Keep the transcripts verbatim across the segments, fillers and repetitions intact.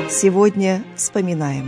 Сегодня вспоминаем.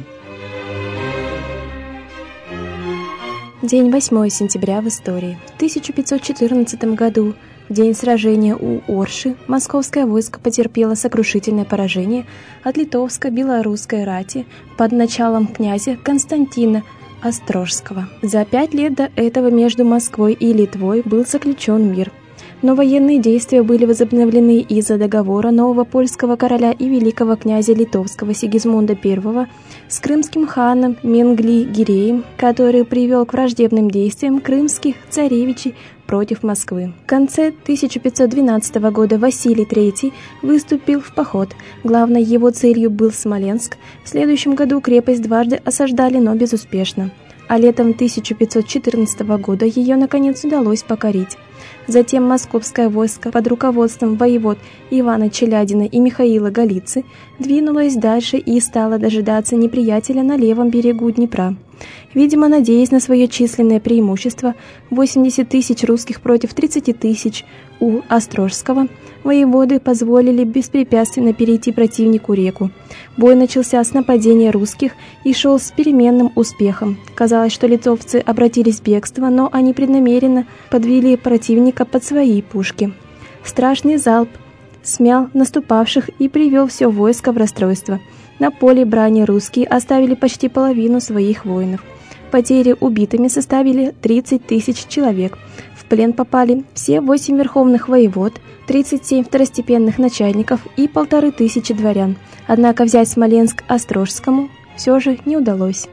День восьмого сентября в истории. В тысяча пятьсот четырнадцатом году, в день сражения у Орши, московское войско потерпело сокрушительное поражение от литовско-белорусской рати под началом князя Константина Острожского. За пять лет до этого между Москвой и Литвой был заключен мир. Но военные действия были возобновлены из-за договора нового польского короля и великого князя литовского Сигизмунда Первого с крымским ханом Менгли-Гиреем, который привел к враждебным действиям крымских царевичей против Москвы. В конце тысяча пятьсот двенадцатого года Василий Третий выступил в поход. Главной его целью был Смоленск. В следующем году крепость дважды осаждали, но безуспешно. А летом тысяча пятьсот четырнадцатого года ее наконец удалось покорить. Затем московское войско под руководством воевод Ивана Челядина и Михаила Голицы двинулось дальше и стало дожидаться неприятеля на левом берегу Днепра. Видимо, надеясь на свое численное преимущество, восемьдесят тысяч русских против тридцати тысяч у Острожского, воеводы позволили беспрепятственно перейти противнику реку. Бой начался с нападения русских и шел с переменным успехом. Казалось, что литовцы обратились в бегство, но они преднамеренно подвели противника под свои пушки. Страшный залп смял наступавших и привел все войско в расстройство. На поле брани русские оставили почти половину своих воинов. Потери убитыми составили тридцать тысяч человек. В плен попали все восемь верховных воевод, тридцать семь второстепенных начальников и полторы тысячи дворян. Однако взять Смоленск Острожскому все же не удалось.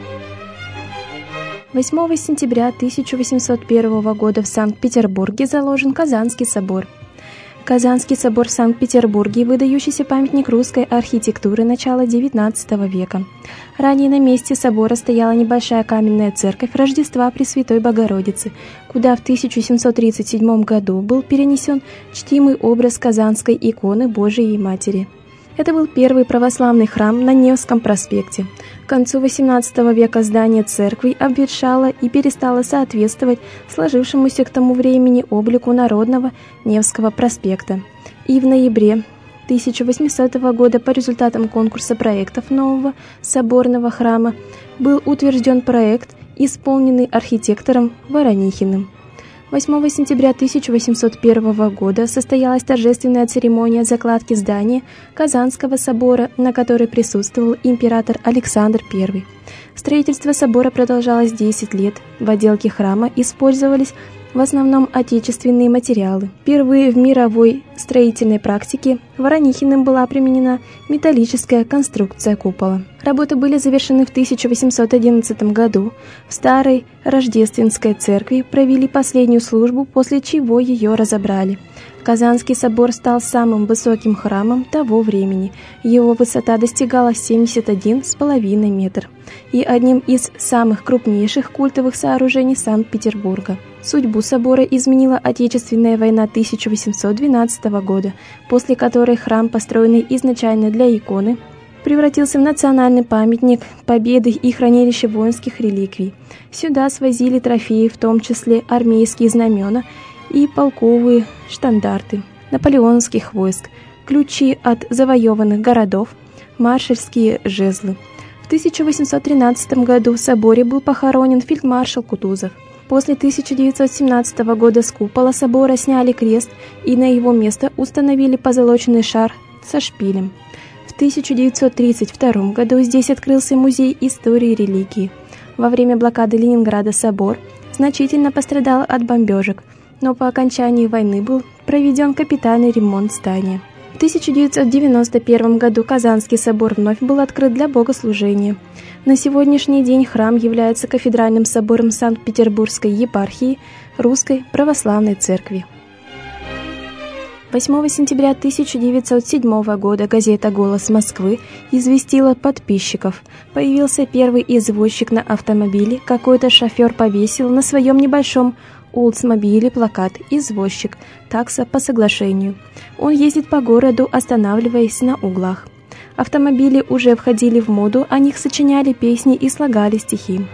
восьмого сентября тысяча восемьсот первого года в Санкт-Петербурге заложен Казанский собор. Казанский собор в Санкт-Петербурге – выдающийся памятник русской архитектуры начала девятнадцатого века. Ранее на месте собора стояла небольшая каменная церковь Рождества Пресвятой Богородицы, куда в тысяча семьсот тридцать седьмом году был перенесен чтимый образ Казанской иконы Божией Матери. Это был первый православный храм на Невском проспекте. К концу восемнадцатого века здание церкви обветшало и перестало соответствовать сложившемуся к тому времени облику народного Невского проспекта. И в ноябре тысяча восьмисотого года по результатам конкурса проектов нового соборного храма был утвержден проект, исполненный архитектором Воронихиным. восьмого сентября тысяча восемьсот первого года состоялась торжественная церемония закладки здания Казанского собора, на которой присутствовал император Александр Первый. Строительство собора продолжалось десять лет. В отделке храма использовались в основном отечественные материалы. Впервые в мировой строительной практике Воронихиным была применена металлическая конструкция купола. Работы были завершены в тысяча восемьсот одиннадцатом году. В старой Рождественской церкви провели последнюю службу, после чего ее разобрали. Казанский собор стал самым высоким храмом того времени. Его высота достигала семьдесят один с половиной метр и одним из самых крупнейших культовых сооружений Санкт-Петербурга. Судьбу собора изменила Отечественная война тысяча восемьсот двенадцатого года, после которой храм, построенный изначально для иконы, превратился в национальный памятник Победы и хранилище воинских реликвий. Сюда свозили трофеи, в том числе армейские знамена и полковые штандарты наполеоновских войск, ключи от завоеванных городов, маршальские жезлы. В тысяча восемьсот тринадцатом году в соборе был похоронен фельдмаршал Кутузов. После тысяча девятьсот семнадцатого года с купола собора сняли крест и на его место установили позолоченный шар со шпилем. В тысяча девятьсот тридцать втором году здесь открылся музей истории религии. Во время блокады Ленинграда собор значительно пострадал от бомбежек, но по окончании войны был проведен капитальный ремонт здания. В тысяча девятьсот девяносто первом году Казанский собор вновь был открыт для богослужения. На сегодняшний день храм является кафедральным собором Санкт-Петербургской епархии Русской Православной Церкви. восьмого сентября тысяча девятьсот седьмого года газета «Голос Москвы» известила подписчиков. Появился первый извозчик на автомобиле, какой-то шофер повесил на своем небольшом Олдсмобиле плакат «Извозчик. Такса по соглашению». Он ездит по городу, останавливаясь на углах. Автомобили уже входили в моду, о них сочиняли песни и слагали стихи.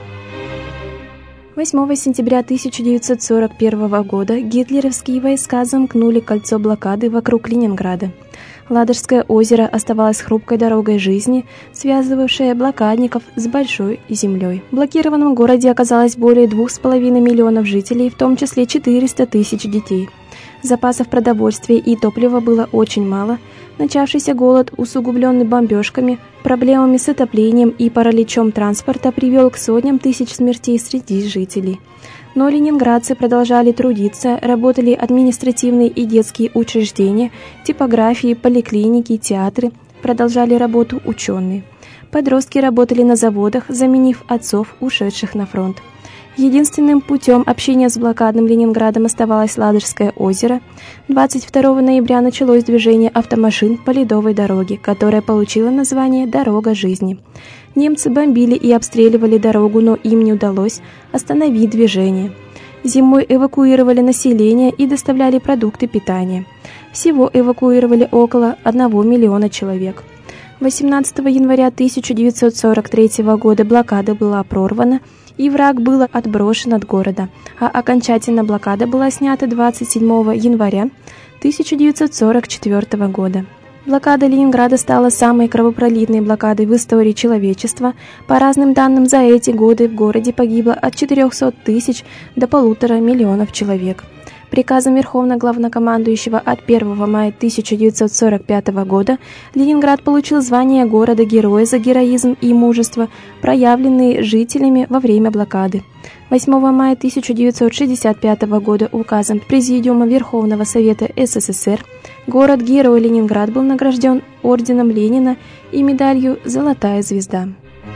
восьмого сентября тысяча девятьсот сорок первого года гитлеровские войска замкнули кольцо блокады вокруг Ленинграда. Ладожское озеро оставалось хрупкой дорогой жизни, связывавшей блокадников с большой землей. В блокированном городе оказалось более двух с половиной миллионов жителей, в том числе четыреста тысяч детей. Запасов продовольствия и топлива было очень мало. Начавшийся голод, усугубленный бомбежками, проблемами с отоплением и параличом транспорта, привел к сотням тысяч смертей среди жителей. Но ленинградцы продолжали трудиться, работали административные и детские учреждения, типографии, поликлиники, театры, продолжали работу ученые. Подростки работали на заводах, заменив отцов, ушедших на фронт. Единственным путем общения с блокадным Ленинградом оставалось Ладожское озеро. двадцать второго ноября началось движение автомашин по ледовой дороге, которая получила название «Дорога жизни». Немцы бомбили и обстреливали дорогу, но им не удалось остановить движение. Зимой эвакуировали население и доставляли продукты питания. Всего эвакуировали около одного миллиона человек. восемнадцатого января тысяча девятьсот сорок третьего года блокада была прорвана, и враг был отброшен от города, а окончательно блокада была снята двадцать седьмого января тысяча девятьсот сорок четвёртого года. Блокада Ленинграда стала самой кровопролитной блокадой в истории человечества. По разным данным, за эти годы в городе погибло от четырехсот тысяч до полутора миллионов человек. Приказом Верховного Главнокомандующего от первого мая тысяча девятьсот сорок пятого года Ленинград получил звание города-героя за героизм и мужество, проявленные жителями во время блокады. восьмого мая тысяча девятьсот шестьдесят пятого года указом Президиума Верховного Совета СССР город-герой Ленинград был награжден орденом Ленина и медалью «Золотая звезда».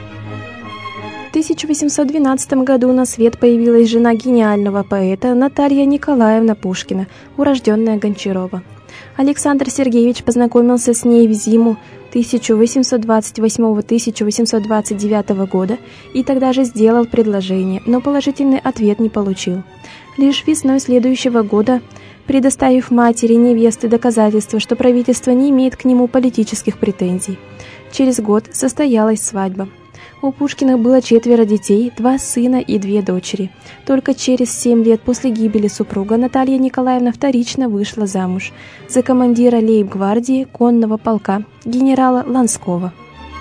В тысяча восемьсот двенадцатом году на свет появилась жена гениального поэта Наталья Николаевна Пушкина, урожденная Гончарова. Александр Сергеевич познакомился с ней в зиму тысяча восемьсот двадцать восьмого — тысяча восемьсот двадцать девятого года и тогда же сделал предложение, но положительный ответ не получил. Лишь весной следующего года, предоставив матери невесты доказательства, что правительство не имеет к нему политических претензий, через год состоялась свадьба. У Пушкиных было четверо детей, два сына и две дочери. Только через семь лет после гибели супруга Наталья Николаевна вторично вышла замуж за командира лейб-гвардии конного полка генерала Ланского.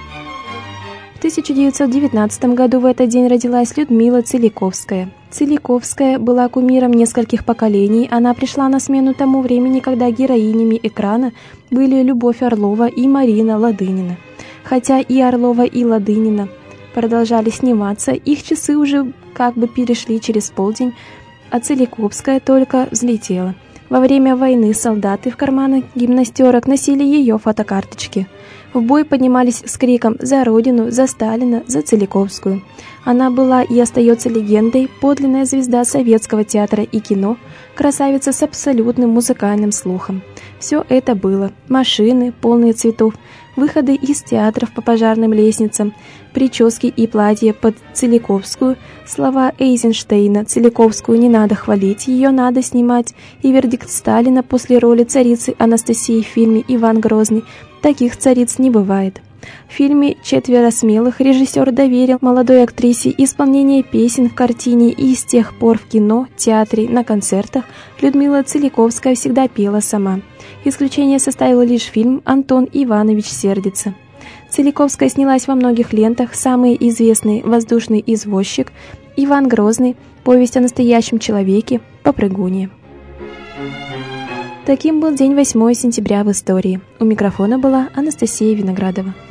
В тысяча девятьсот девятнадцатом году в этот день родилась Людмила Целиковская. Целиковская была кумиром нескольких поколений. Она пришла на смену тому времени, когда героинями экрана были Любовь Орлова и Марина Ладынина. Хотя и Орлова, и Ладынина продолжали сниматься, их часы уже как бы перешли через полдень, а Целиковская только взлетела. Во время войны солдаты в карманах гимнастерок носили ее фотокарточки. В бой поднимались с криком «За Родину! За Сталина! За Целиковскую!». Она была и остается легендой, подлинная звезда советского театра и кино, красавица с абсолютным музыкальным слухом. Все это было: машины, полные цветов, выходы из театров по пожарным лестницам, прически и платья под Целиковскую, слова Эйзенштейна: «Целиковскую не надо хвалить, ее надо снимать», и вердикт Сталина после роли царицы Анастасии в фильме «Иван Грозный»: «Таких цариц не бывает». В фильме «Четверо смелых» режиссер доверил молодой актрисе исполнение песен в картине, и с тех пор в кино, театре, на концертах Людмила Целиковская всегда пела сама. Исключение составил лишь фильм «Антон Иванович сердится». Целиковская снялась во многих лентах, самые известные «Воздушный извозчик», «Иван Грозный», «Повесть о настоящем человеке», «Попрыгунья». Таким был день восьмого сентября в истории. У микрофона была Анастасия Виноградова.